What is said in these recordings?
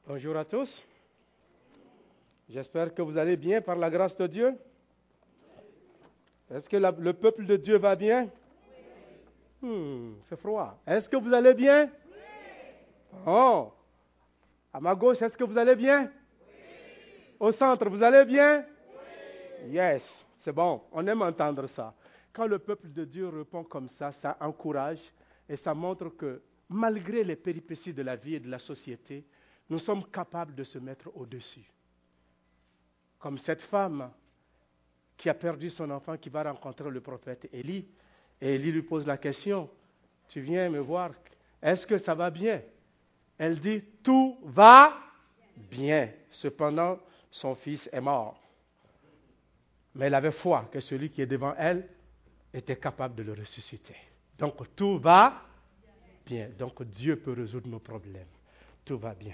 Bonjour à tous. J'espère que vous allez bien par la grâce de Dieu. Est-ce que le peuple de Dieu va bien? C'est froid. Est-ce que vous allez bien? Oh. À ma gauche, est-ce que vous allez bien? Au centre, vous allez bien? Yes, c'est bon. On aime entendre ça. Quand le peuple de Dieu répond comme ça encourage et ça montre que malgré les péripéties de la vie et de la société, nous sommes capables de se mettre au-dessus. Comme cette femme qui a perdu son enfant, qui va rencontrer le prophète Élie. Et Élie lui pose la question, tu viens me voir, est-ce que ça va bien? Elle dit, tout va bien. Cependant, son fils est mort. Mais elle avait foi que celui qui est devant elle était capable de le ressusciter. Donc, tout va bien. Donc, Dieu peut résoudre nos problèmes. Tout va bien.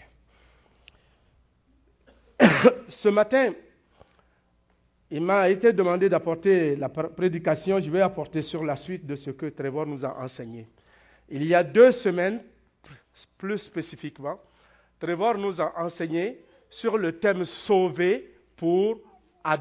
Ce matin, il m'a été demandé d'apporter la prédication. Je vais apporter sur la suite de ce que Trevor nous a enseigné. Il y a 2 semaines, plus spécifiquement, Trevor nous a enseigné sur le thème « Sauver pour adorer ».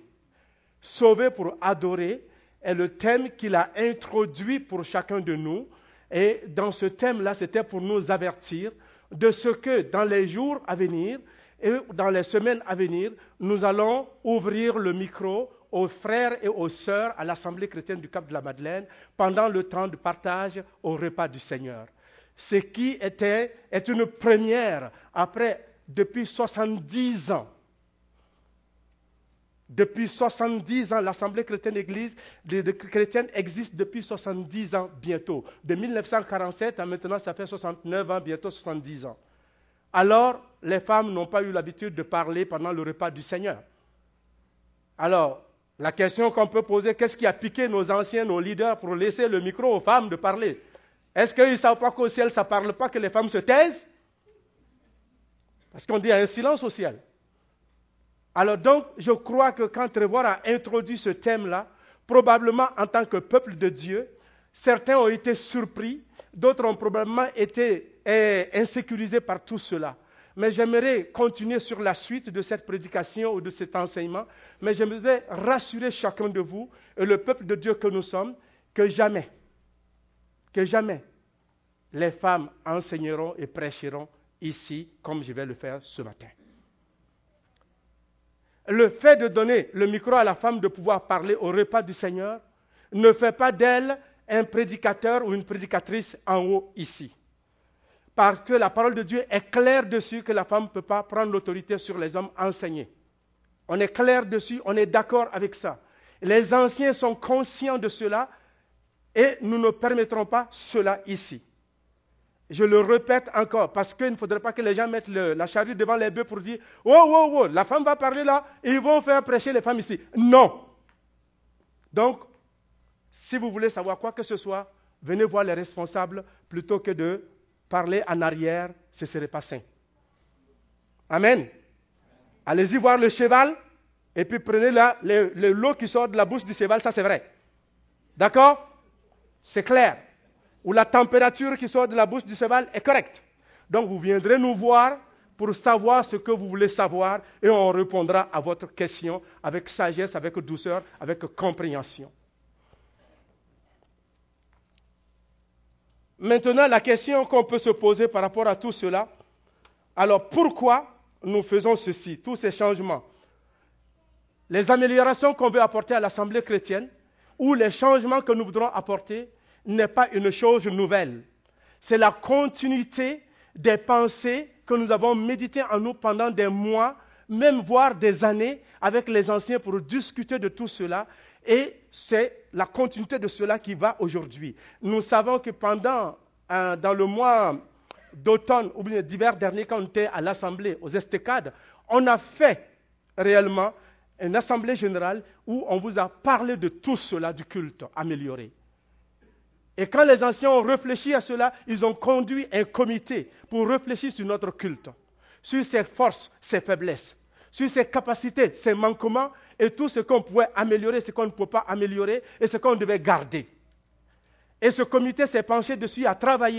« Sauver pour adorer » est le thème qu'il a introduit pour chacun de nous. Et dans ce thème-là, c'était pour nous avertir de ce que dans les jours à venir et dans les semaines à venir, nous allons ouvrir le micro aux frères et aux sœurs à l'Assemblée chrétienne du Cap de la Madeleine pendant le temps de partage au repas du Seigneur. Ce qui est une première depuis 70 ans. Depuis 70 ans, l'Assemblée chrétienne chrétienne existe depuis 70 ans bientôt. De 1947 à maintenant, ça fait 69 ans, bientôt 70 ans. Alors, les femmes n'ont pas eu l'habitude de parler pendant le repas du Seigneur. Alors, la question qu'on peut poser, qu'est-ce qui a piqué nos anciens, nos leaders pour laisser le micro aux femmes de parler? Est-ce qu'ils ne savent pas qu'au ciel, ça ne parle pas que les femmes se taisent? Parce qu'on dit un silence au ciel. Alors donc, je crois que quand Trevor a introduit ce thème-là, probablement en tant que peuple de Dieu, certains ont été surpris, d'autres ont probablement été insécurisés par tout cela. Mais j'aimerais continuer sur la suite de cette prédication ou de cet enseignement, mais j'aimerais rassurer chacun de vous et le peuple de Dieu que nous sommes, que jamais, les femmes enseigneront et prêcheront ici comme je vais le faire ce matin. Le fait de donner le micro à la femme de pouvoir parler au repas du Seigneur ne fait pas d'elle un prédicateur ou une prédicatrice en haut ici. Parce que la parole de Dieu est claire dessus que la femme ne peut pas prendre l'autorité sur les hommes enseignés. On est clair dessus, on est d'accord avec ça. Les anciens sont conscients de cela et nous ne permettrons pas cela ici. Je le répète encore, parce qu'il ne faudrait pas que les gens mettent la charrue devant les bœufs pour dire « Oh, la femme va parler là, ils vont faire prêcher les femmes ici. » Non. Donc, si vous voulez savoir quoi que ce soit, venez voir les responsables plutôt que de parler en arrière, ce ne serait pas sain. Amen. Allez-y voir le cheval, et puis prenez le lot qui sort de la bouche du cheval, ça c'est vrai. D'accord? C'est clair. Ou la température qui sort de la bouche du cheval est correcte. Donc vous viendrez nous voir pour savoir ce que vous voulez savoir et on répondra à votre question avec sagesse, avec douceur, avec compréhension. Maintenant, la question qu'on peut se poser par rapport à tout cela, alors pourquoi nous faisons ceci, tous ces changements? Les améliorations qu'on veut apporter à l'Assemblée chrétienne ou les changements que nous voudrons apporter n'est pas une chose nouvelle. C'est la continuité des pensées que nous avons méditées en nous pendant des mois, même voire des années, avec les anciens pour discuter de tout cela. Et c'est la continuité de cela qui va aujourd'hui. Nous savons que dans le mois d'automne ou bien d'hiver dernier, quand on était à l'Assemblée, aux Estecades, on a fait réellement une assemblée générale où on vous a parlé de tout cela, du culte amélioré. Et quand les anciens ont réfléchi à cela, ils ont conduit un comité pour réfléchir sur notre culte, sur ses forces, ses faiblesses, sur ses capacités, ses manquements, et tout ce qu'on pouvait améliorer, ce qu'on ne pouvait pas améliorer, et ce qu'on devait garder. Et ce comité s'est penché dessus, a travaillé,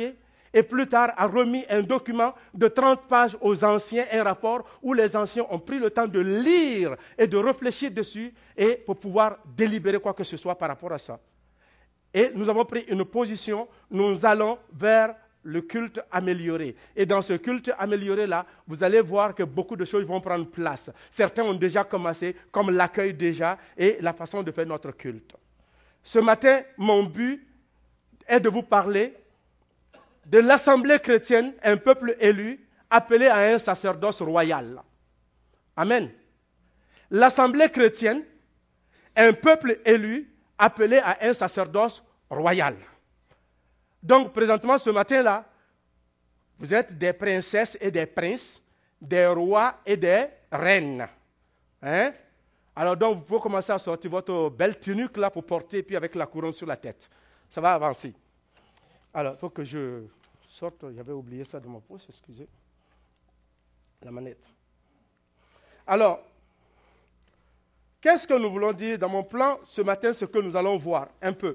Et plus tard, a remis un document de 30 pages aux anciens, un rapport où les anciens ont pris le temps de lire et de réfléchir dessus et pour pouvoir délibérer quoi que ce soit par rapport à ça. Et nous avons pris une position, nous allons vers le culte amélioré. Et dans ce culte amélioré-là, vous allez voir que beaucoup de choses vont prendre place. Certains ont déjà commencé, comme l'accueil déjà et la façon de faire notre culte. Ce matin, mon but est de vous parler de l'Assemblée chrétienne, un peuple élu, appelé à un sacerdoce royal. Amen. L'Assemblée chrétienne, un peuple élu, appelé à un sacerdoce royal. Donc, présentement, ce matin-là, vous êtes des princesses et des princes, des rois et des reines. Hein? Alors, donc, vous pouvez commencer à sortir votre belle tunique là pour porter, puis avec la couronne sur la tête. Ça va avancer. Alors, il faut que je sorte. J'avais oublié ça de mon poche, excusez. La manette. Alors, qu'est-ce que nous voulons dire dans mon plan ce matin, ce que nous allons voir un peu.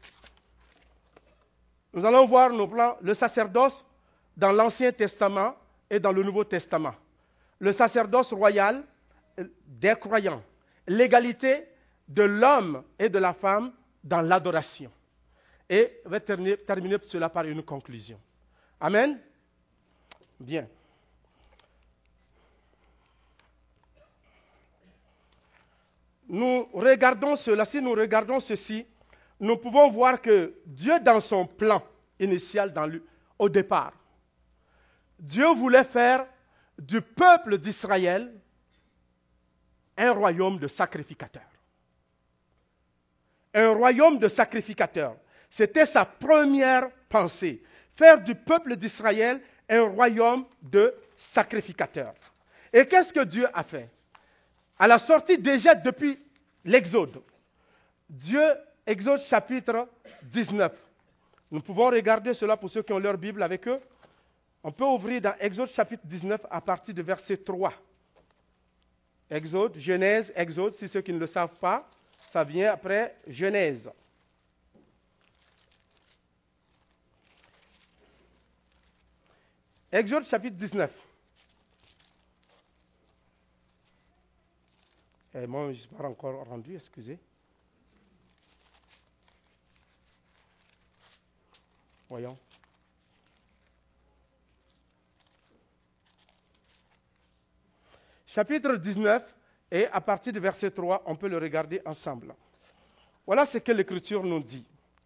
Nous allons voir nos plans, le sacerdoce dans l'Ancien Testament et dans le Nouveau Testament. Le sacerdoce royal des croyants. L'égalité de l'homme et de la femme dans l'adoration. Et je vais terminer cela par une conclusion. Amen. Bien. Nous regardons cela, si nous regardons ceci, nous pouvons voir que Dieu, dans son plan initial, au départ, Dieu voulait faire du peuple d'Israël un royaume de sacrificateurs. Un royaume de sacrificateurs. C'était sa première pensée. Faire du peuple d'Israël un royaume de sacrificateurs. Et qu'est-ce que Dieu a fait? À la sortie déjà depuis l'Exode, Dieu, Exode chapitre 19. Nous pouvons regarder cela pour ceux qui ont leur Bible avec eux. On peut ouvrir dans Exode chapitre 19 à partir du verset 3. Exode, Genèse, Exode, si ceux qui ne le savent pas, ça vient après Genèse. Exode chapitre 19. Et moi, je ne suis pas encore rendu, excusez. Voyons. Chapitre 19, et à partir du verset 3, on peut le regarder ensemble. Voilà ce que l'Écriture nous dit.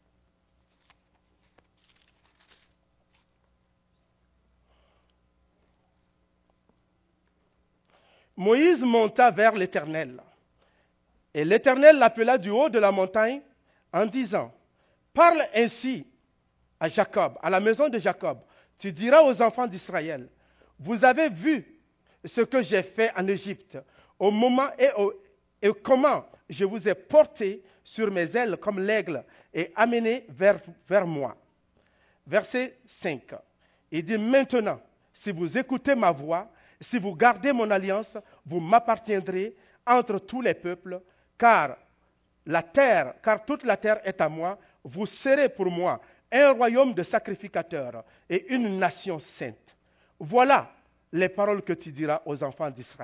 Moïse monta vers l'Éternel. Et l'Éternel l'appela du haut de la montagne en disant, « Parle ainsi à Jacob, à la maison de Jacob. Tu diras aux enfants d'Israël, vous avez vu ce que j'ai fait en Égypte, au moment et comment je vous ai porté sur mes ailes comme l'aigle et amené vers moi. » Verset 5. Il dit, « Maintenant, si vous écoutez ma voix, si vous gardez mon alliance, vous m'appartiendrez entre tous les peuples, car toute la terre est à moi, vous serez pour moi un royaume de sacrificateurs et une nation sainte. Voilà les paroles que tu diras aux enfants d'Israël. »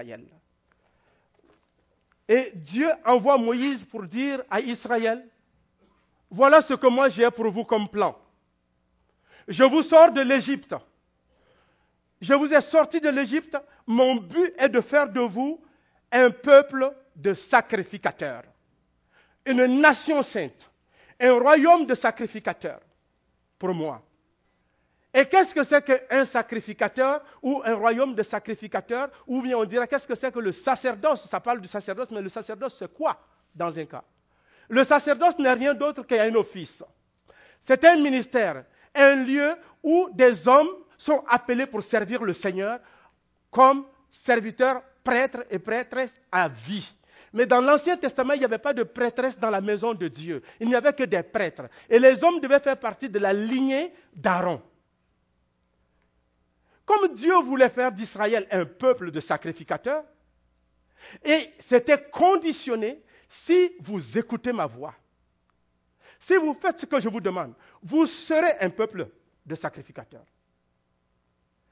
Et Dieu envoie Moïse pour dire à Israël, voilà ce que moi j'ai pour vous comme plan. Je vous sors de l'Égypte. Je vous ai sorti de l'Égypte. Mon but est de faire de vous un peuple de sacrificateurs. Une nation sainte. Un royaume de sacrificateurs. Pour moi. Et qu'est-ce que c'est qu'un sacrificateur ou un royaume de sacrificateurs? Ou bien on dirait qu'est-ce que c'est que le sacerdoce? Ça parle du sacerdoce, mais le sacerdoce c'est quoi dans un cas? Le sacerdoce n'est rien d'autre qu'un office. C'est un ministère, un lieu où des hommes sont appelés pour servir le Seigneur comme serviteurs, prêtres et prêtresses à vie. Mais dans l'Ancien Testament, il n'y avait pas de prêtresse dans la maison de Dieu. Il n'y avait que des prêtres. Et les hommes devaient faire partie de la lignée d'Aaron. Comme Dieu voulait faire d'Israël un peuple de sacrificateurs, et c'était conditionné si vous écoutez ma voix. Si vous faites ce que je vous demande, vous serez un peuple de sacrificateurs.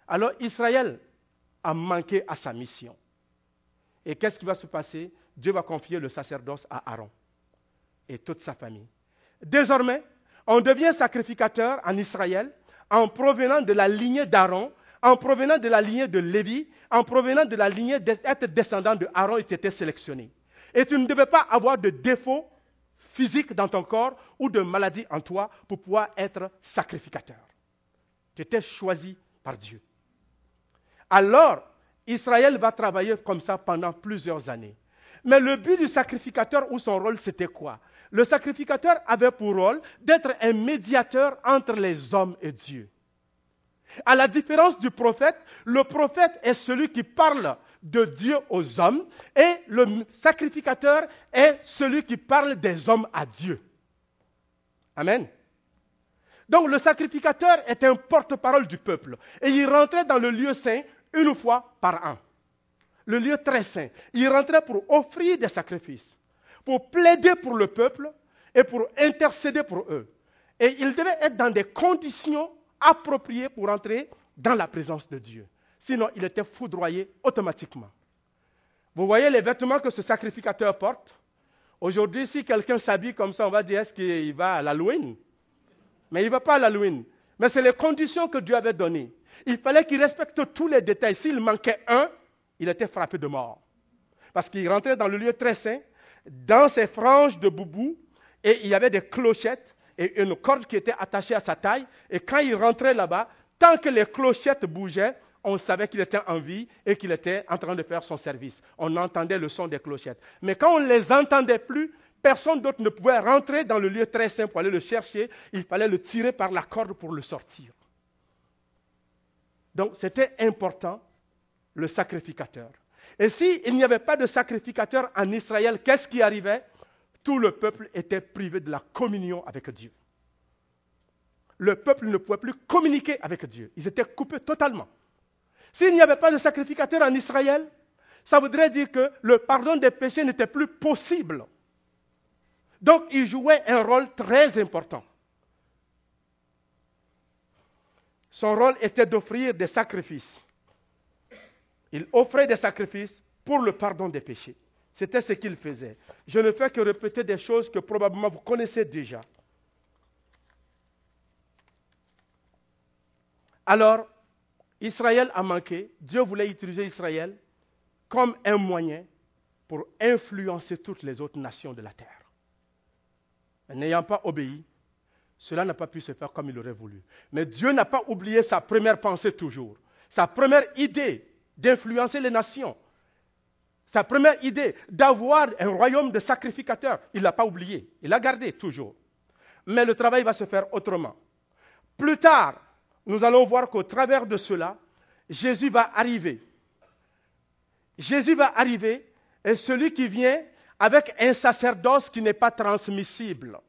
Alors Israël a manqué à sa mission. Et qu'est-ce qui va se passer? Dieu va confier le sacerdoce à Aaron et toute sa famille. Désormais, on devient sacrificateur en Israël en provenant de la lignée d'Aaron, en provenant de la lignée de Lévi, en provenant de la lignée d'être descendant de Aaron et tu étais sélectionné. Et tu ne devais pas avoir de défaut physique dans ton corps ou de maladie en toi pour pouvoir être sacrificateur. Tu étais choisi par Dieu. Alors, Israël va travailler comme ça pendant plusieurs années. Mais le but du sacrificateur ou son rôle, c'était quoi? Le sacrificateur avait pour rôle d'être un médiateur entre les hommes et Dieu. À la différence du prophète, le prophète est celui qui parle de Dieu aux hommes et le sacrificateur est celui qui parle des hommes à Dieu. Amen. Donc le sacrificateur est un porte-parole du peuple et il rentrait dans le lieu saint une fois par an. Le lieu très saint. Il rentrait pour offrir des sacrifices, pour plaider pour le peuple et pour intercéder pour eux. Et il devait être dans des conditions appropriées pour entrer dans la présence de Dieu. Sinon, il était foudroyé automatiquement. Vous voyez les vêtements que ce sacrificateur porte? Aujourd'hui, si quelqu'un s'habille comme ça, on va dire est-ce qu'il va à l'Halloween? Mais il ne va pas à l'Halloween. Mais c'est les conditions que Dieu avait données. Il fallait qu'il respecte tous les détails. S'il manquait un, il était frappé de mort. Parce qu'il rentrait dans le lieu très saint, dans ses franges de boubou, et il y avait des clochettes et une corde qui était attachée à sa taille. Et quand il rentrait là-bas, tant que les clochettes bougeaient, on savait qu'il était en vie et qu'il était en train de faire son service. On entendait le son des clochettes. Mais quand on ne les entendait plus, personne d'autre ne pouvait rentrer dans le lieu très saint pour aller le chercher. Il fallait le tirer par la corde pour le sortir. Donc c'était important, le sacrificateur. Et s'il n'y avait pas de sacrificateur en Israël, qu'est-ce qui arrivait? Tout le peuple était privé de la communion avec Dieu. Le peuple ne pouvait plus communiquer avec Dieu. Ils étaient coupés totalement. S'il n'y avait pas de sacrificateur en Israël, ça voudrait dire que le pardon des péchés n'était plus possible. Donc, il jouait un rôle très important. Son rôle était d'offrir des sacrifices. Il offrait des sacrifices pour le pardon des péchés. C'était ce qu'il faisait. Je ne fais que répéter des choses que probablement vous connaissez déjà. Alors, Israël a manqué. Dieu voulait utiliser Israël comme un moyen pour influencer toutes les autres nations de la terre. N'ayant pas obéi, cela n'a pas pu se faire comme il aurait voulu. Mais Dieu n'a pas oublié sa première pensée toujours. Sa première idée d'influencer les nations. Sa première idée d'avoir un royaume de sacrificateurs. Il ne l'a pas oublié. Il l'a gardé toujours. Mais le travail va se faire autrement. Plus tard, nous allons voir qu'au travers de cela, Jésus va arriver. Jésus va arriver et celui qui vient avec un sacerdoce qui n'est pas transmissible.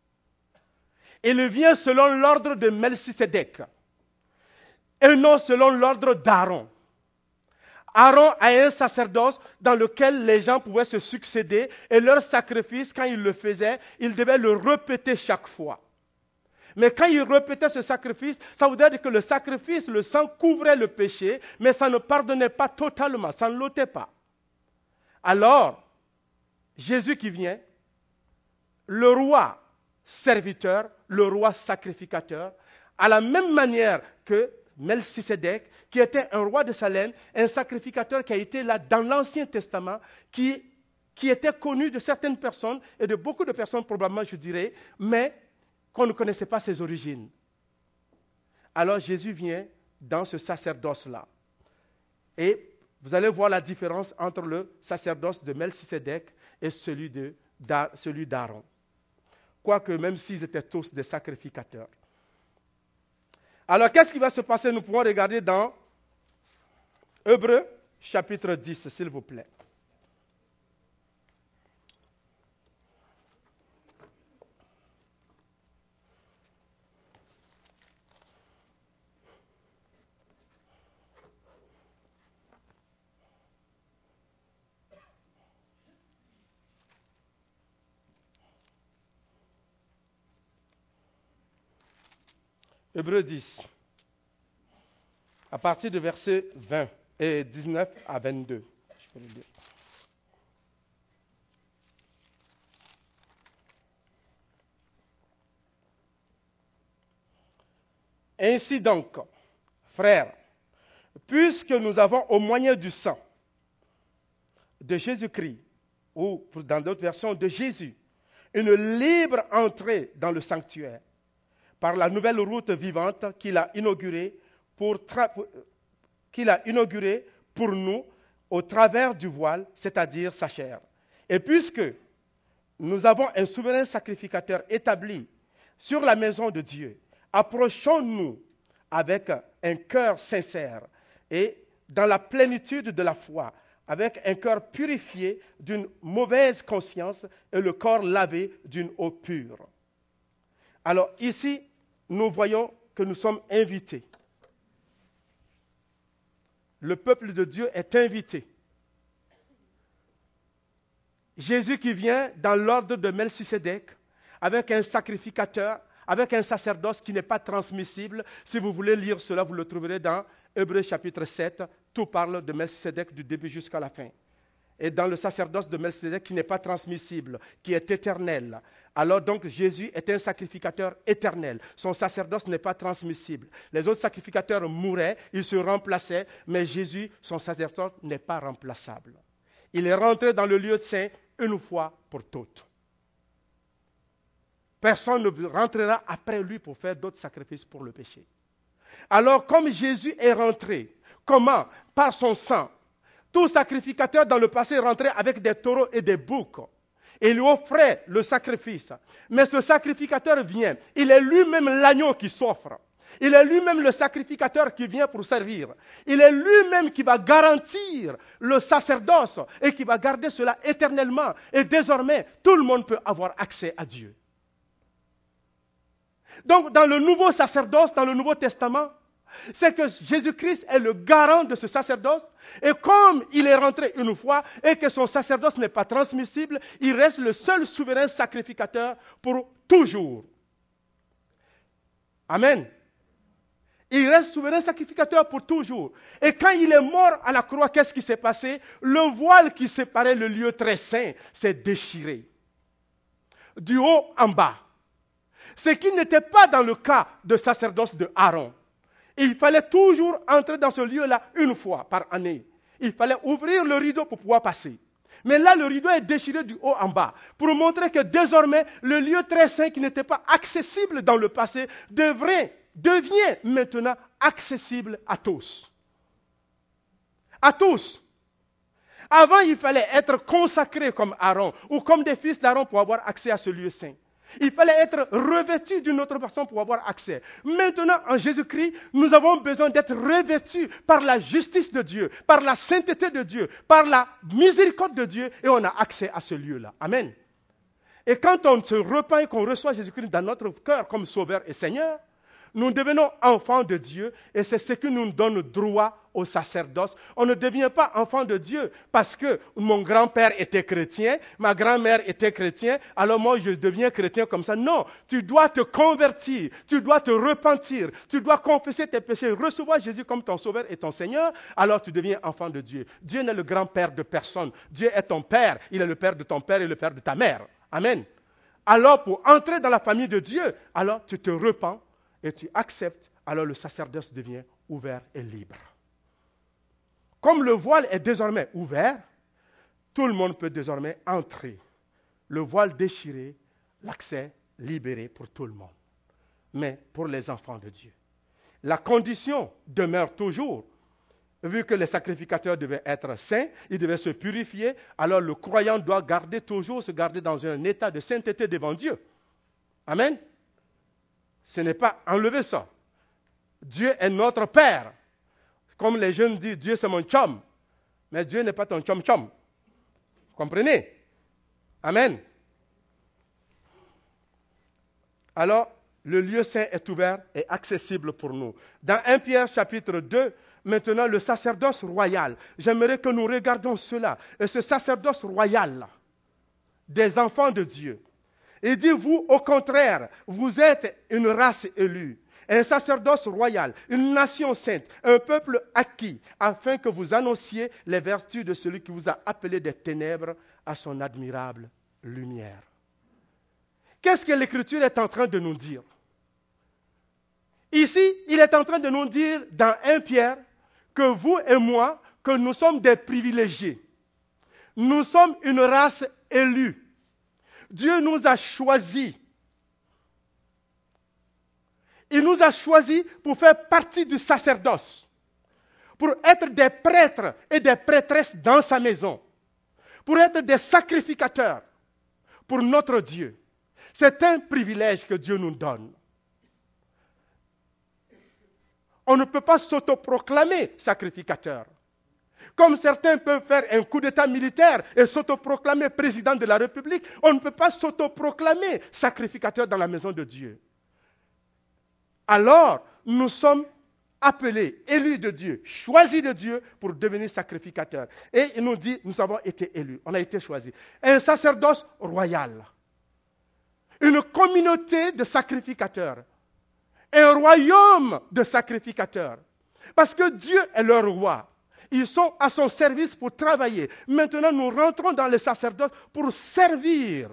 Il vient selon l'ordre de Melchisédek et non selon l'ordre d'Aaron. Aaron a un sacerdoce dans lequel les gens pouvaient se succéder et leur sacrifice, quand ils le faisaient, ils devaient le répéter chaque fois. Mais quand ils répétaient ce sacrifice, ça voudrait dire que le sacrifice, le sang couvrait le péché, mais ça ne pardonnait pas totalement, ça ne l'ôtait pas. Alors, Jésus qui vient, le roi serviteur, le roi sacrificateur, à la même manière que Melchisédek, qui était un roi de Salem, un sacrificateur qui a été là dans l'Ancien Testament, qui était connu de certaines personnes, et de beaucoup de personnes probablement, je dirais, mais qu'on ne connaissait pas ses origines. Alors Jésus vient dans ce sacerdoce-là. Et vous allez voir la différence entre le sacerdoce de Melchisédek et celui d'Aaron. Quoique même s'ils étaient tous des sacrificateurs. Alors qu'est-ce qui va se passer? Nous pouvons regarder dans Hébreux chapitre 10, s'il vous plaît. Hébreux 10. à partir du verset 20 et 19 à 22. Je peux le lire. Ainsi donc, frères, puisque nous avons au moyen du sang de Jésus-Christ, ou dans d'autres versions de Jésus, une libre entrée dans le sanctuaire par la nouvelle route vivante qu'il a inaugurée pour nous au travers du voile, c'est-à-dire sa chair. Et puisque nous avons un souverain sacrificateur établi sur la maison de Dieu, approchons-nous avec un cœur sincère et dans la plénitude de la foi, avec un cœur purifié d'une mauvaise conscience et le corps lavé d'une eau pure. Alors ici, nous voyons que nous sommes invités. Le peuple de Dieu est invité. Jésus qui vient dans l'ordre de Melchisédek avec un sacrificateur, avec un sacerdoce qui n'est pas transmissible. Si vous voulez lire cela, vous le trouverez dans Hébreux chapitre 7. Tout parle de Melchisédek du début jusqu'à la fin. Et dans le sacerdoce de Melchisédek qui n'est pas transmissible, qui est éternel. Alors donc Jésus est un sacrificateur éternel. Son sacerdoce n'est pas transmissible. Les autres sacrificateurs mouraient, ils se remplaçaient, mais Jésus, son sacerdoce n'est pas remplaçable. Il est rentré dans le lieu saint une fois pour toutes. Personne ne rentrera après lui pour faire d'autres sacrifices pour le péché. Alors comme Jésus est rentré, comment? Par son sang. Tout sacrificateur dans le passé rentrait avec des taureaux et des boucs. Et lui offrait le sacrifice. Mais ce sacrificateur vient. Il est lui-même l'agneau qui s'offre. Il est lui-même le sacrificateur qui vient pour servir. Il est lui-même qui va garantir le sacerdoce et qui va garder cela éternellement. Et désormais, tout le monde peut avoir accès à Dieu. Donc, dans le nouveau sacerdoce, dans le Nouveau Testament, c'est que Jésus-Christ est le garant de ce sacerdoce. Et comme il est rentré une fois et que son sacerdoce n'est pas transmissible, il reste le seul souverain sacrificateur pour toujours. Amen. Il reste souverain sacrificateur pour toujours. Et quand il est mort à la croix, qu'est-ce qui s'est passé? Le voile qui séparait le lieu très saint s'est déchiré. Du haut en bas. Ce qui n'était pas dans le cas de sacerdoce de Aaron. Il fallait toujours entrer dans ce lieu-là une fois par année. Il fallait ouvrir le rideau pour pouvoir passer. Mais là, le rideau est déchiré du haut en bas pour montrer que désormais, le lieu très saint qui n'était pas accessible dans le passé devient maintenant accessible à tous. À tous. Avant, il fallait être consacré comme Aaron ou comme des fils d'Aaron pour avoir accès à ce lieu saint. Il fallait être revêtu d'une autre façon pour avoir accès. Maintenant, en Jésus-Christ, nous avons besoin d'être revêtus par la justice de Dieu, par la sainteté de Dieu, par la miséricorde de Dieu, et on a accès à ce lieu-là. Amen. Et quand on se repent et qu'on reçoit Jésus-Christ dans notre cœur comme Sauveur et Seigneur, nous devenons enfants de Dieu et c'est ce qui nous donne droit au sacerdoce. On ne devient pas enfant de Dieu parce que mon grand-père était chrétien, ma grand-mère était chrétienne, alors moi je deviens chrétien comme ça. Non, tu dois te convertir, tu dois te repentir, tu dois confesser tes péchés, recevoir Jésus comme ton Sauveur et ton Seigneur, alors tu deviens enfant de Dieu. Dieu n'est le grand-père de personne. Dieu est ton Père, il est le Père de ton Père et le Père de ta mère. Amen. Alors pour entrer dans la famille de Dieu, alors tu te repens et tu acceptes, alors le sacerdoce devient ouvert et libre. Comme le voile est désormais ouvert, tout le monde peut désormais entrer. Le voile déchiré, l'accès libéré pour tout le monde. Mais pour les enfants de Dieu. La condition demeure toujours. Vu que les sacrificateurs devaient être saints, ils devaient se purifier, alors le croyant doit se garder dans un état de sainteté devant Dieu. Amen. Ce n'est pas enlever ça. Dieu est notre Père. Comme les jeunes disent, Dieu c'est mon chum. Mais Dieu n'est pas ton chum-chum. Comprenez? Amen. Alors, le lieu saint est ouvert et accessible pour nous. Dans 1 Pierre chapitre 2, maintenant le sacerdoce royal. J'aimerais que nous regardions cela. Et ce sacerdoce royal des enfants de Dieu. Il dit, vous, au contraire, vous êtes une race élue, un sacerdoce royal, une nation sainte, un peuple acquis, afin que vous annonciez les vertus de celui qui vous a appelé des ténèbres à son admirable lumière. Qu'est-ce que l'Écriture est en train de nous dire? Ici, il est en train de nous dire dans 1 Pierre que vous et moi, que nous sommes des privilégiés. Nous sommes une race élue. Dieu nous a choisis. Il nous a choisis pour faire partie du sacerdoce, pour être des prêtres et des prêtresses dans sa maison, pour être des sacrificateurs pour notre Dieu. C'est un privilège que Dieu nous donne. On ne peut pas s'autoproclamer sacrificateur. Comme certains peuvent faire un coup d'état militaire et s'autoproclamer président de la République, on ne peut pas s'autoproclamer sacrificateur dans la maison de Dieu. Alors, nous sommes appelés, élus de Dieu, choisis de Dieu pour devenir sacrificateurs. Et il nous dit, nous avons été élus, on a été choisis. Un sacerdoce royal, une communauté de sacrificateurs, un royaume de sacrificateurs. Parce que Dieu est leur roi. Ils sont à son service pour travailler. Maintenant, nous rentrons dans le sacerdoce pour servir.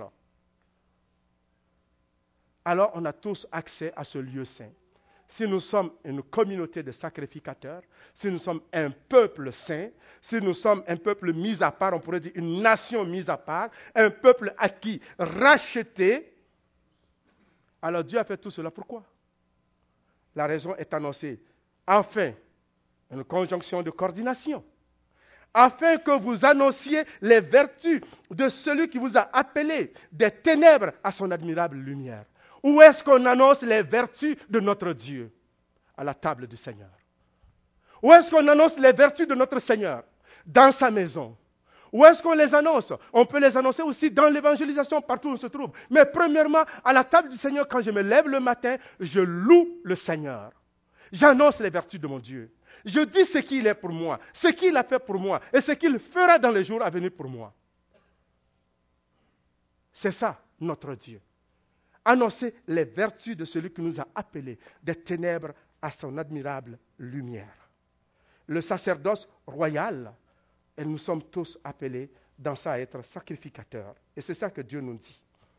Alors, on a tous accès à ce lieu saint. Si nous sommes une communauté de sacrificateurs, si nous sommes un peuple saint, si nous sommes un peuple mis à part, on pourrait dire une nation mise à part, un peuple acquis, racheté, alors Dieu a fait tout cela. Pourquoi? La raison est annoncée. Afin, une conjonction de coordination, afin que vous annonciez les vertus de celui qui vous a appelé des ténèbres à son admirable lumière. Où est-ce qu'on annonce les vertus de notre Dieu? À la table du Seigneur. Où est-ce qu'on annonce les vertus de notre Seigneur? Dans sa maison. Où est-ce qu'on les annonce? On peut les annoncer aussi dans l'évangélisation, partout où on se trouve. Mais premièrement, à la table du Seigneur, quand je me lève le matin, je loue le Seigneur. J'annonce les vertus de mon Dieu. Je dis ce qu'il est pour moi, ce qu'il a fait pour moi et ce qu'il fera dans les jours à venir pour moi. C'est ça, notre Dieu. Annoncer les vertus de celui qui nous a appelés des ténèbres à son admirable lumière. Le sacerdoce royal, et nous sommes tous appelés dans ça à être sacrificateurs. Et c'est ça que Dieu nous dit.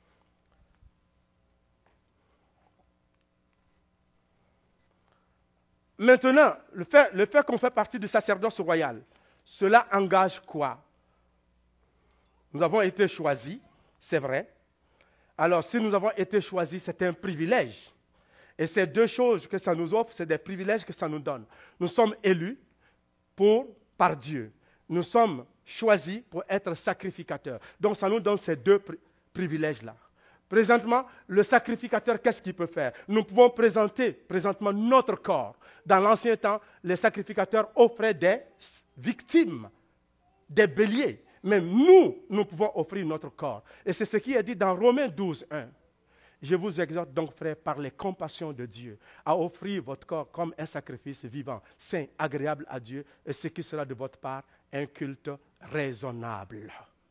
Maintenant, le fait qu'on fait partie du sacerdoce royal, cela engage quoi? Nous avons été choisis, c'est vrai. Alors, si nous avons été choisis, c'est un privilège. Et ces deux choses que ça nous offre, c'est des privilèges que ça nous donne. Nous sommes élus par Dieu. Nous sommes choisis pour être sacrificateurs. Donc, ça nous donne ces deux privilèges-là. Présentement, le sacrificateur, qu'est-ce qu'il peut faire? Nous pouvons présenter présentement notre corps. Dans l'ancien temps, les sacrificateurs offraient des victimes, des béliers. Mais nous pouvons offrir notre corps. Et c'est ce qui est dit dans Romains 12, 1. Je vous exhorte donc, frères, par les compassions de Dieu, à offrir votre corps comme un sacrifice vivant, saint, agréable à Dieu, et ce qui sera de votre part un culte raisonnable.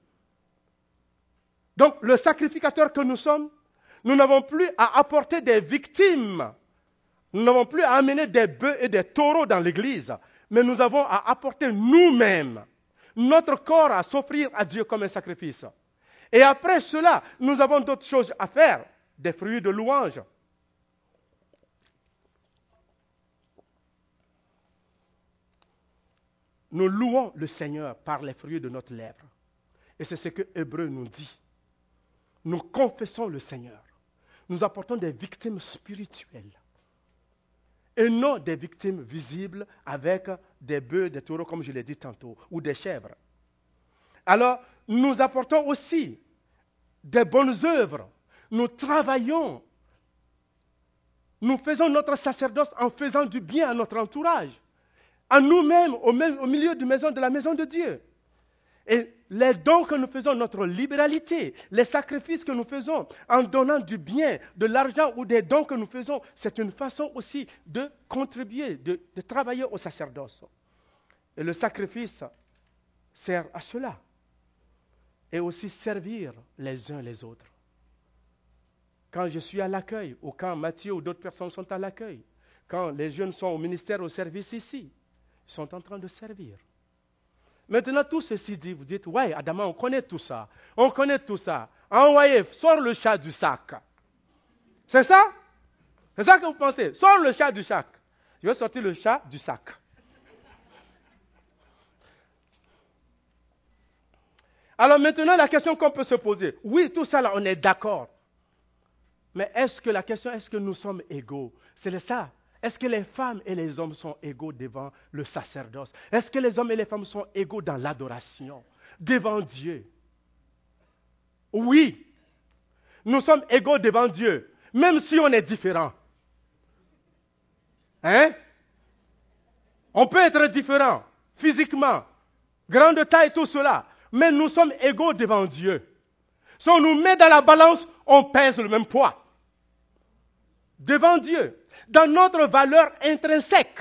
Donc, le sacrificateur que nous sommes, nous n'avons plus à apporter des victimes. Nous n'avons plus à amener des bœufs et des taureaux dans l'église, mais nous avons à apporter nous-mêmes notre corps à s'offrir à Dieu comme un sacrifice. Et après cela, nous avons d'autres choses à faire, des fruits de louange. Nous louons le Seigneur par les fruits de notre lèvre. Et c'est ce que Hébreu nous dit. Nous confessons le Seigneur. Nous apportons des victimes spirituelles. Et non des victimes visibles avec des bœufs, des taureaux, comme je l'ai dit tantôt, ou des chèvres. Alors, nous apportons aussi des bonnes œuvres. Nous travaillons. Nous faisons notre sacerdoce en faisant du bien à notre entourage, à nous-mêmes, au milieu de la maison de Dieu. Et les dons que nous faisons, notre libéralité, les sacrifices que nous faisons en donnant du bien, de l'argent ou des dons que nous faisons, c'est une façon aussi de contribuer, de travailler au sacerdoce. Et le sacrifice sert à cela. Et aussi servir les uns les autres. Quand je suis à l'accueil, ou quand Mathieu ou d'autres personnes sont à l'accueil, Quand les jeunes sont au ministère, au service ici, ils sont en train de servir. Maintenant, tout ceci dit, vous dites, ouais, Adama, on connaît tout ça. On connaît tout ça. Envoyez, sors le chat du sac. C'est ça? C'est ça que vous pensez? Sors le chat du sac. Je vais sortir le chat du sac. Alors maintenant, la question qu'on peut se poser, oui, tout ça là, on est d'accord. Mais est-ce que nous sommes égaux? C'est ça. Est-ce que les femmes et les hommes sont égaux devant le sacerdoce? Est-ce que les hommes et les femmes sont égaux dans l'adoration, devant Dieu? Oui, nous sommes égaux devant Dieu, même si on est différents. Hein? On peut être différent physiquement, grande taille, tout cela, mais nous sommes égaux devant Dieu. Si on nous met dans la balance, on pèse le même poids. Devant Dieu, dans notre valeur intrinsèque,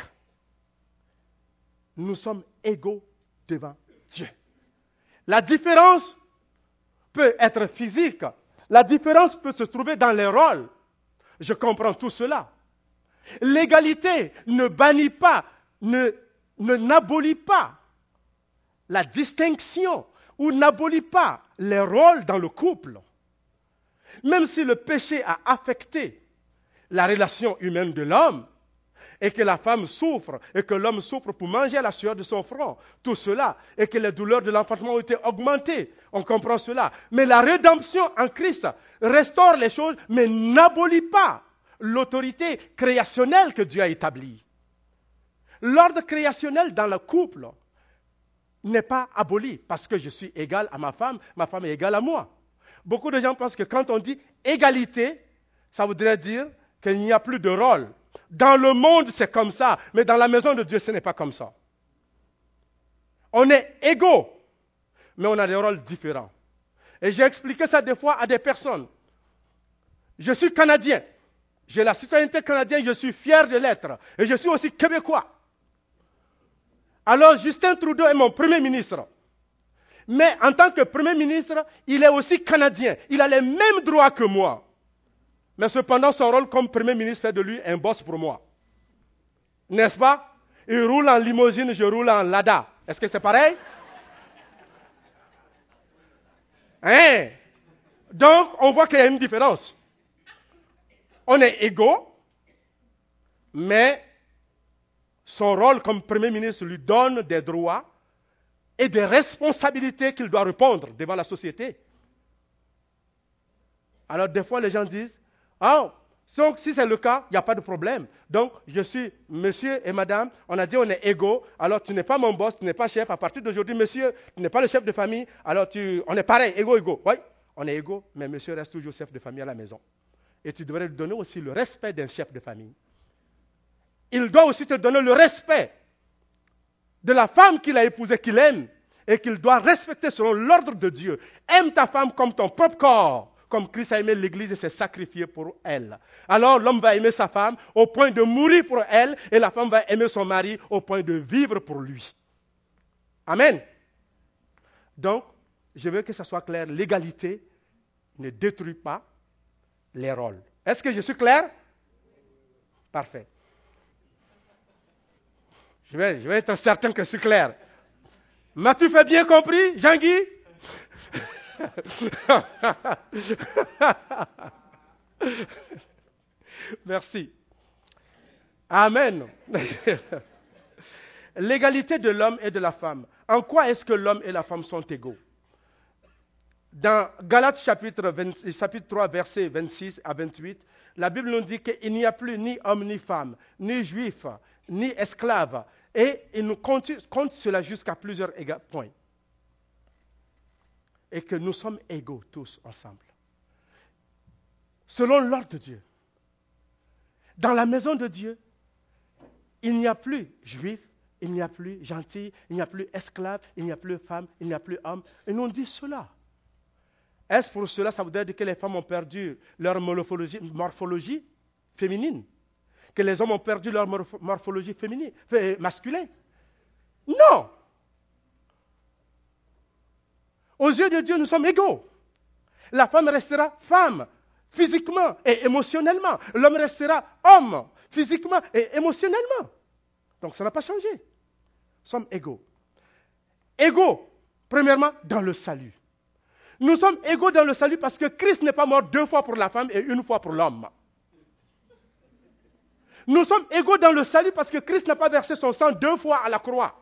nous sommes égaux devant Dieu. La différence peut être physique, la différence peut se trouver dans les rôles. Je comprends tout cela. L'égalité ne bannit pas, n'abolit pas la distinction ou n'abolit pas les rôles dans le couple. Même si le péché a affecté la relation humaine de l'homme, et que la femme souffre, et que l'homme souffre pour manger à la sueur de son front, tout cela, et que les douleurs de l'enfantement ont été augmentées, on comprend cela. Mais la rédemption en Christ restaure les choses, mais n'abolit pas l'autorité créationnelle que Dieu a établie. L'ordre créationnel dans le couple n'est pas aboli, parce que je suis égal à ma femme est égale à moi. Beaucoup de gens pensent que quand on dit égalité, ça voudrait dire qu'il n'y a plus de rôle. Dans le monde, c'est comme ça, mais dans la maison de Dieu, ce n'est pas comme ça. On est égaux, mais on a des rôles différents. Et j'ai expliqué ça des fois à des personnes. Je suis Canadien, j'ai la citoyenneté canadienne, je suis fier de l'être, et je suis aussi Québécois. Alors Justin Trudeau est mon Premier ministre. Mais en tant que Premier ministre, il est aussi Canadien. Il a les mêmes droits que moi. Mais cependant, son rôle comme Premier ministre fait de lui un boss pour moi. N'est-ce pas? Il roule en limousine, je roule en Lada. Est-ce que c'est pareil? Hein? Donc, on voit qu'il y a une différence. On est égaux, mais son rôle comme Premier ministre lui donne des droits et des responsabilités qu'il doit répondre devant la société. Alors, des fois, les gens disent, ah, donc, si c'est le cas, il n'y a pas de problème. Donc, je suis monsieur et madame, on a dit on est égaux, alors tu n'es pas mon boss, tu n'es pas chef. À partir d'aujourd'hui, monsieur, tu n'es pas le chef de famille, alors on est pareil, égaux. Oui, on est égaux, mais monsieur reste toujours chef de famille à la maison. Et tu devrais lui donner aussi le respect d'un chef de famille. Il doit aussi te donner le respect de la femme qu'il a épousée, qu'il aime, et qu'il doit respecter selon l'ordre de Dieu. Aime ta femme comme ton propre corps. Comme Christ a aimé l'Église et s'est sacrifié pour elle. Alors l'homme va aimer sa femme au point de mourir pour elle, et la femme va aimer son mari au point de vivre pour lui. Amen. Donc, je veux que ça soit clair, l'égalité ne détruit pas les rôles. Est-ce que je suis clair? Parfait. Je vais être certain que je suis clair. M'as-tu fait bien compris, Jean-Guy? Merci. Amen. L'égalité de l'homme et de la femme. En quoi est-ce que l'homme et la femme sont égaux? Dans Galates chapitre 3, versets 26 à 28, la Bible nous dit qu'il n'y a plus ni homme ni femme, ni juif, ni esclave. Et il nous compte cela jusqu'à plusieurs points. Et que nous sommes égaux tous ensemble. Selon l'ordre de Dieu. Dans la maison de Dieu, il n'y a plus juif, il n'y a plus gentil, il n'y a plus esclave, il n'y a plus femme, il n'y a plus homme. Et nous on dit cela. Est-ce pour cela, ça voudrait dire que les femmes ont perdu leur morphologie féminine? Que les hommes ont perdu leur morphologie masculine? Non! Aux yeux de Dieu, nous sommes égaux. La femme restera femme. physiquement et émotionnellement. L'homme restera homme, physiquement et émotionnellement. Donc ça n'a pas changé. Nous sommes égaux. Égaux, premièrement, dans le salut. Nous sommes égaux dans le salut parce que Christ n'est pas mort 2 fois pour la femme et 1 fois pour l'homme. Nous sommes égaux dans le salut parce que Christ n'a pas versé son sang 2 fois à la croix.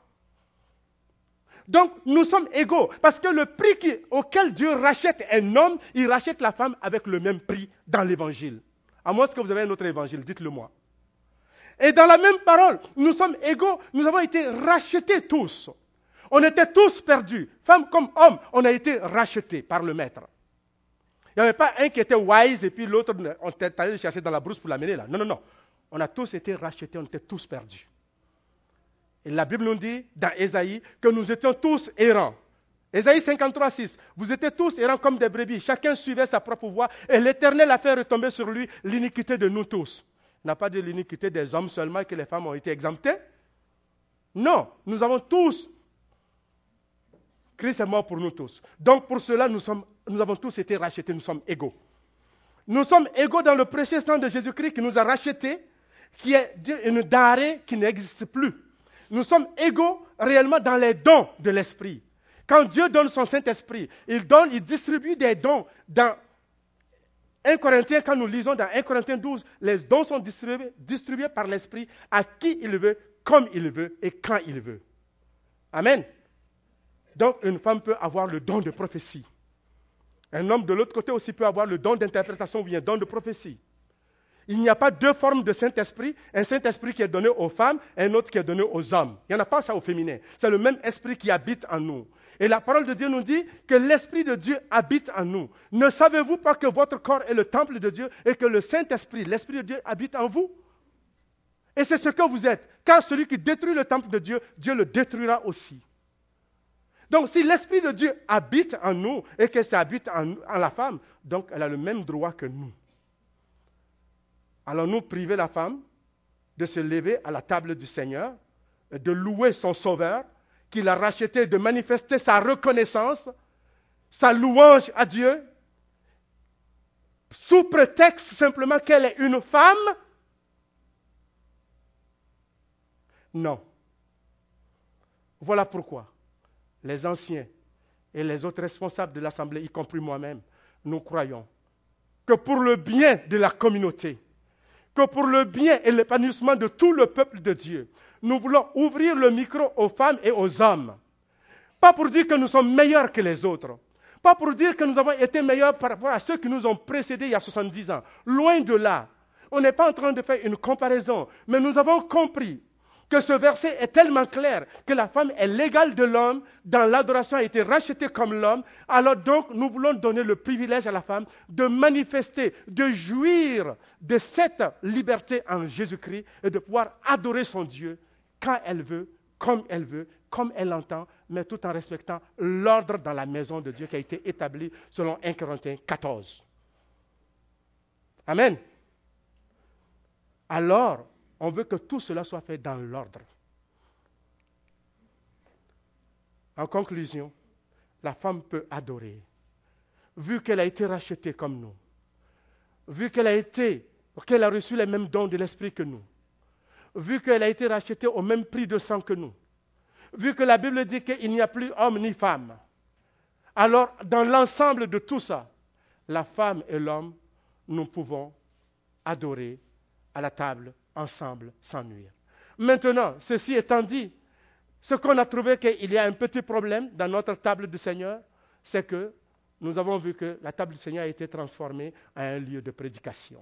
Donc, nous sommes égaux parce que le prix auquel Dieu rachète un homme, il rachète la femme avec le même prix dans l'évangile. À moins que vous avez un autre évangile, dites-le moi. Et dans la même parole, nous sommes égaux, nous avons été rachetés tous. On était tous perdus. Femmes comme hommes, on a été rachetés par le maître. Il n'y avait pas un qui était wise et puis l'autre, on était allé le chercher dans la brousse pour l'amener là. Non, non, non. On a tous été rachetés, on était tous perdus. Et la Bible nous dit, dans Ésaïe, que nous étions tous errants. Ésaïe 53, 6. Vous étiez tous errants comme des brebis. Chacun suivait sa propre voie. Et l'Éternel a fait retomber sur lui l'iniquité de nous tous. Il n'a pas dit l'iniquité des hommes seulement que les femmes ont été exemptées. Non, nous avons tous. Christ est mort pour nous tous. Donc pour cela, nous avons tous été rachetés. Nous sommes égaux. Nous sommes égaux dans le précieux sang de Jésus-Christ qui nous a rachetés, qui est une denrée qui n'existe plus. Nous sommes égaux réellement dans les dons de l'Esprit. Quand Dieu donne son Saint-Esprit, il distribue des dons. Dans 1 Corinthiens, quand nous lisons dans 1 Corinthiens 12, les dons sont distribués par l'Esprit à qui il veut, comme il veut et quand il veut. Amen. Donc une femme peut avoir le don de prophétie. Un homme de l'autre côté aussi peut avoir le don d'interprétation ou bien don de prophétie. Il n'y a pas 2 formes de Saint-Esprit, un Saint-Esprit qui est donné aux femmes et un autre qui est donné aux hommes. Il n'y en a pas ça au féminin. C'est le même esprit qui habite en nous. Et la parole de Dieu nous dit que l'Esprit de Dieu habite en nous. Ne savez-vous pas que votre corps est le temple de Dieu et que le Saint-Esprit, l'Esprit de Dieu, habite en vous? Et c'est ce que vous êtes. Car celui qui détruit le temple de Dieu, Dieu le détruira aussi. Donc si l'Esprit de Dieu habite en nous et que ça habite en la femme, donc elle a le même droit que nous. Allons-nous priver la femme de se lever à la table du Seigneur, de louer son Sauveur, qui l'a racheté, de manifester sa reconnaissance, sa louange à Dieu, sous prétexte simplement qu'elle est une femme? Non. Voilà pourquoi les anciens et les autres responsables de l'Assemblée, y compris moi-même, nous croyons que pour le bien de la communauté, que pour le bien et l'épanouissement de tout le peuple de Dieu, nous voulons ouvrir le micro aux femmes et aux hommes. Pas pour dire que nous sommes meilleurs que les autres. Pas pour dire que nous avons été meilleurs par rapport à ceux qui nous ont précédés il y a 70 ans. Loin de là. On n'est pas en train de faire une comparaison. Mais nous avons compris que ce verset est tellement clair que la femme est l'égale de l'homme, dans l'adoration a été rachetée comme l'homme. Alors donc, nous voulons donner le privilège à la femme de manifester, de jouir de cette liberté en Jésus-Christ et de pouvoir adorer son Dieu quand elle veut, comme elle entend, mais tout en respectant l'ordre dans la maison de Dieu qui a été établi selon 1 Corinthiens 14. Amen. Alors, on veut que tout cela soit fait dans l'ordre. En conclusion, la femme peut adorer, vu qu'elle a été rachetée comme nous, vu qu'elle a reçu les mêmes dons de l'Esprit que nous, vu qu'elle a été rachetée au même prix de sang que nous, vu que la Bible dit qu'il n'y a plus homme ni femme. Alors, dans l'ensemble de tout ça, la femme et l'homme, nous pouvons adorer à la table ensemble sans nuire. Maintenant, ceci étant dit, ce qu'on a trouvé qu'il y a un petit problème dans notre table du Seigneur, c'est que nous avons vu que la table du Seigneur a été transformée en un lieu de prédication.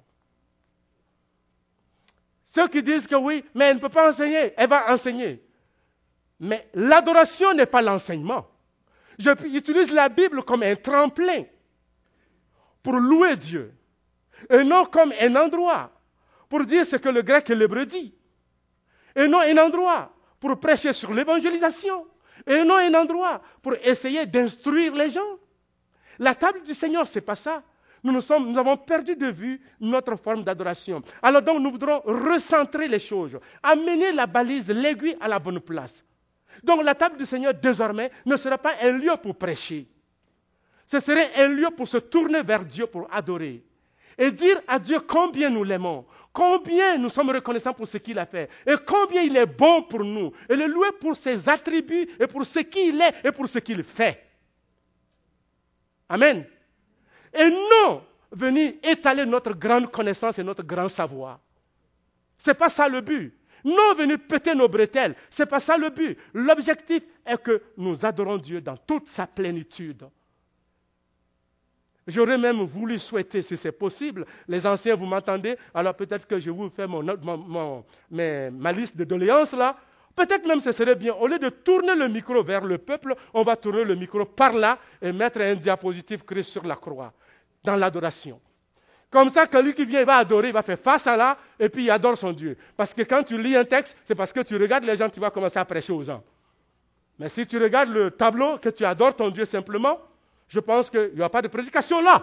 Ceux qui disent que oui, mais elle ne peut pas enseigner, elle va enseigner. Mais l'adoration n'est pas l'enseignement. J'utilise la Bible comme un tremplin pour louer Dieu, et non comme un endroit pour dire ce que le grec et l'hébreu dit, et non un endroit pour prêcher sur l'évangélisation, et non un endroit pour essayer d'instruire les gens. La table du Seigneur, ce n'est pas ça. Nous avons perdu de vue notre forme d'adoration. Alors donc, nous voudrons recentrer les choses, amener la balise, l'aiguille à la bonne place. Donc la table du Seigneur, désormais, ne sera pas un lieu pour prêcher. Ce serait un lieu pour se tourner vers Dieu, pour adorer. et dire à Dieu combien nous l'aimons, combien nous sommes reconnaissants pour ce qu'il a fait, et combien il est bon pour nous, et le louer pour ses attributs, et pour ce qu'il est, et pour ce qu'il fait. Amen. Et non venir étaler notre grande connaissance et notre grand savoir. Ce n'est pas ça le but. Non venir péter nos bretelles. Ce n'est pas ça le but. L'objectif est que nous adorons Dieu dans toute sa plénitude. J'aurais même voulu souhaiter, si c'est possible, les anciens, vous m'entendez, alors peut-être que je vous fais ma liste de doléances là. Peut-être même ce serait bien, au lieu de tourner le micro vers le peuple, on va tourner le micro par là et mettre un diapositive Christ sur la croix, dans l'adoration. Comme ça, que lui qui vient, il va adorer, il va faire face à là, et puis il adore son Dieu. Parce que quand tu lis un texte, c'est parce que tu regardes les gens, tu vas commencer à prêcher aux gens. Mais si tu regardes le tableau, que tu adores ton Dieu simplement, je pense qu'il n'y aura pas de prédication là.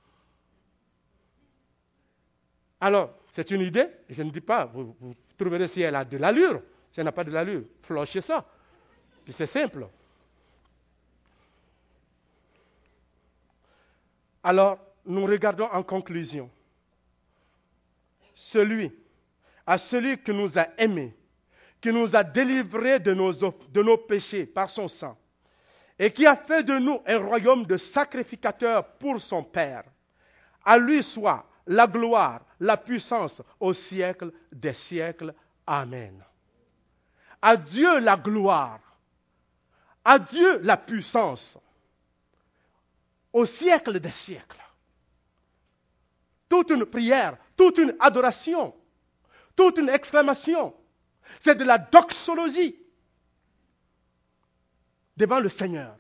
Alors, c'est une idée, je ne dis pas, vous trouverez si elle a de l'allure. Si elle n'a pas de l'allure, flochez ça. Puis c'est simple. Alors, nous regardons en conclusion. Celui qui nous a aimés, qui nous a délivrés de nos péchés par son sang, et qui a fait de nous un royaume de sacrificateurs pour son Père. À lui soit la gloire, la puissance au siècle des siècles. Amen. À Dieu la gloire, à Dieu la puissance, au siècle des siècles. Toute une prière, toute une adoration, toute une exclamation. C'est de la doxologie devant le Seigneur.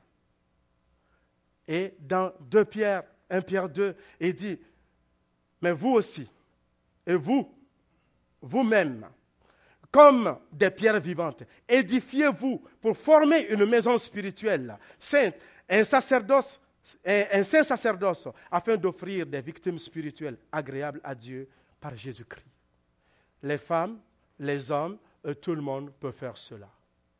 Et dans 1 Pierre 2, il dit, mais vous aussi, et vous-même, comme des pierres vivantes, édifiez-vous pour former une maison spirituelle, sainte, un saint sacerdoce, afin d'offrir des victimes spirituelles agréables à Dieu par Jésus-Christ. Les femmes, les hommes, tout le monde peut faire cela.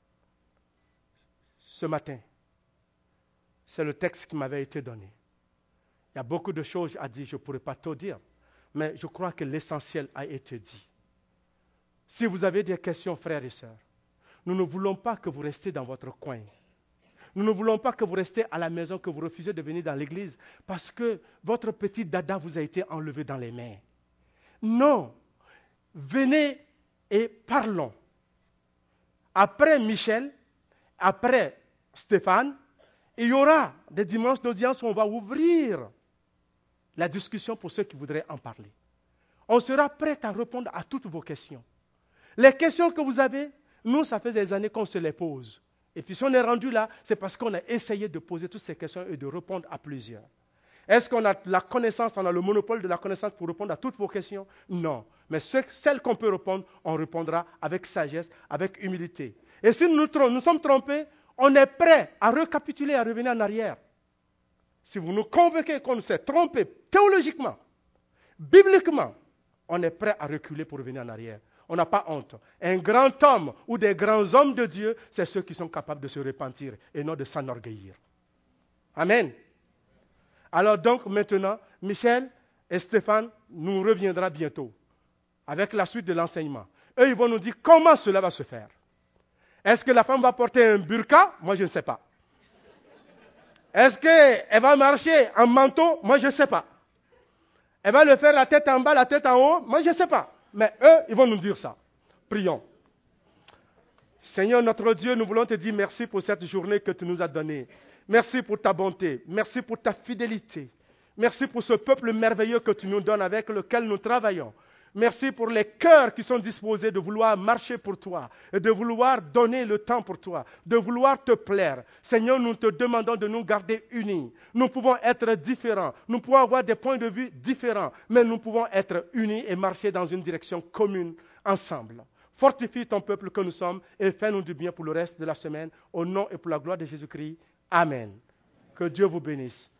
Ce matin, c'est le texte qui m'avait été donné. Il y a beaucoup de choses à dire, je ne pourrais pas tout dire, mais je crois que l'essentiel a été dit. Si vous avez des questions, frères et sœurs, nous ne voulons pas que vous restiez dans votre coin. Nous ne voulons pas que vous restiez à la maison, que vous refusiez de venir dans l'église parce que votre petit dada vous a été enlevé dans les mains. Non, venez et parlons. Après Michel, après Stéphane, il y aura des dimanches d'audience où on va ouvrir la discussion pour ceux qui voudraient en parler. On sera prêt à répondre à toutes vos questions. Les questions que vous avez, nous, ça fait des années qu'on se les pose. Et puis si on est rendu là, c'est parce qu'on a essayé de poser toutes ces questions et de répondre à plusieurs. Est-ce qu'on a la connaissance, on a le monopole de la connaissance pour répondre à toutes vos questions? Non. Mais celles qu'on peut répondre, on répondra avec sagesse, avec humilité. Et si nous sommes trompés, on est prêt à récapituler, à revenir en arrière. Si vous nous convainquez qu'on s'est trompé théologiquement, bibliquement, on est prêt à reculer pour revenir en arrière. On n'a pas honte. Un grand homme ou des grands hommes de Dieu, c'est ceux qui sont capables de se repentir et non de s'enorgueillir. Amen. Alors donc maintenant, Michel et Stéphane nous reviendra bientôt avec la suite de l'enseignement. Eux, ils vont nous dire comment cela va se faire. Est-ce que la femme va porter un burqa? Moi, je ne sais pas. Est-ce qu'elle va marcher en manteau? Moi, je ne sais pas. Elle va le faire la tête en bas, la tête en haut? Moi, je ne sais pas. Mais eux, ils vont nous dire ça. Prions. Seigneur notre Dieu, nous voulons te dire merci pour cette journée que tu nous as donnée. Merci pour ta bonté. Merci pour ta fidélité. Merci pour ce peuple merveilleux que tu nous donnes avec lequel nous travaillons. Merci pour les cœurs qui sont disposés de vouloir marcher pour toi, et de vouloir donner le temps pour toi, de vouloir te plaire. Seigneur, nous te demandons de nous garder unis. Nous pouvons être différents, nous pouvons avoir des points de vue différents, mais nous pouvons être unis et marcher dans une direction commune ensemble. Fortifie ton peuple que nous sommes et fais-nous du bien pour le reste de la semaine. Au nom et pour la gloire de Jésus-Christ. Amen. Que Dieu vous bénisse.